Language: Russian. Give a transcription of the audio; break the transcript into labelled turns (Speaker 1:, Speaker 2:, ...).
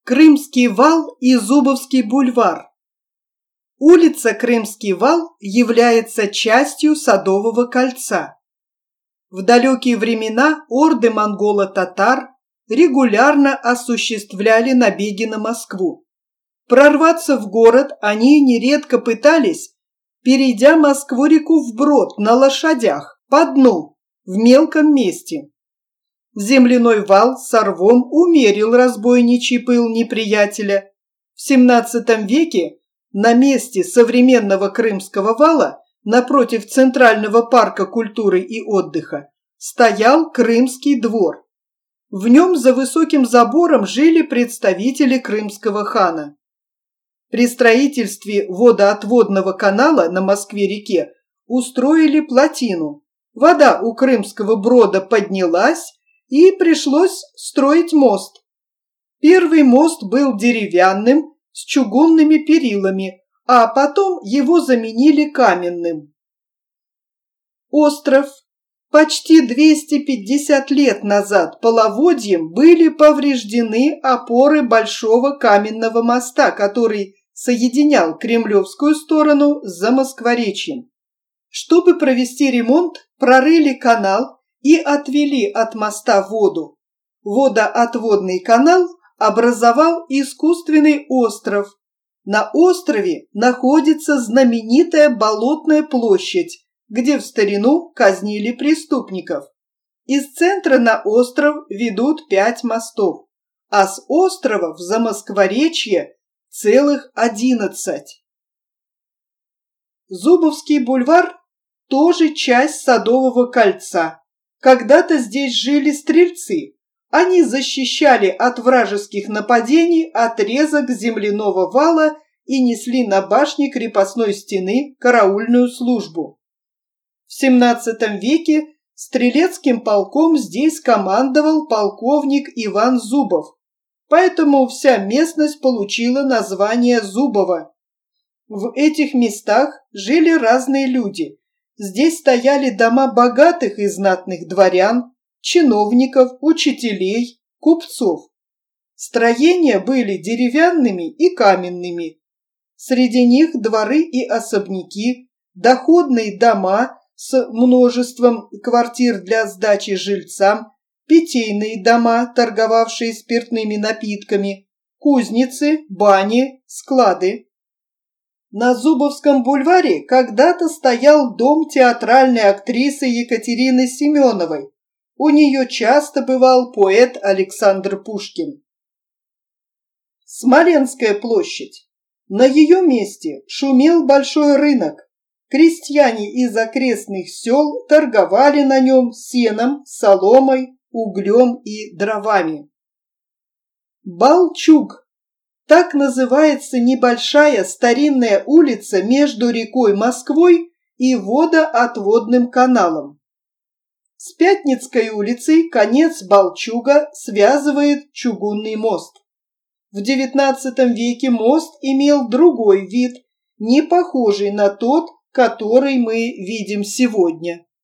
Speaker 1: Крымский вал и Зубовский бульвар. Улица Крымский вал является частью Садового кольца. В далекие времена орды монголо-татар регулярно осуществляли набеги на Москву. Прорваться в город они нередко пытались, перейдя Москву-реку вброд на лошадях, по дну, в мелком месте. Земляной вал с рвом умерил разбойничий пыл неприятеля. В XVII веке на месте современного Крымского вала, напротив Центрального парка культуры и отдыха, стоял Крымский двор. В нем за высоким забором жили представители крымского хана. При строительстве водоотводного канала на Москве-реке устроили плотину. Вода у Крымского брода поднялась, и пришлось строить мост. Первый мост был деревянным, с чугунными перилами, а потом его заменили каменным. Остров. Почти 250 лет назад половодьем были повреждены опоры большого каменного моста, который соединял кремлевскую сторону с Замоскворечьем. Чтобы провести ремонт, прорыли канал и отвели от моста воду. Водоотводный канал образовал искусственный остров. На острове находится знаменитая Болотная площадь, где в старину казнили преступников. Из центра на остров ведут 5 мостов, а с острова в Замоскворечье целых 11. Зубовский бульвар тоже часть Садового кольца. Когда-то здесь жили стрельцы. Они защищали от вражеских нападений отрезок земляного вала и несли на башне крепостной стены караульную службу. В XVII веке стрелецким полком здесь командовал полковник Иван Зубов, поэтому вся местность получила название Зубово. В этих местах жили разные люди. Здесь стояли дома богатых и знатных дворян, чиновников, учителей, купцов. Строения были деревянными и каменными. Среди них дворы и особняки, доходные дома с множеством квартир для сдачи жильцам, питейные дома, торговавшие спиртными напитками, кузницы, бани, склады. На Зубовском бульваре когда-то стоял дом театральной актрисы Екатерины Семеновой. У нее часто бывал поэт Александр Пушкин. Смоленская площадь. На ее месте шумел большой рынок. Крестьяне из окрестных сел торговали на нем сеном, соломой, углем и дровами. Балчуг. Так называется небольшая старинная улица между рекой Москвой и водоотводным каналом. С Пятницкой улицей конец Балчуга связывает чугунный мост. В XIX веке мост имел другой вид, не похожий на тот, который мы видим сегодня.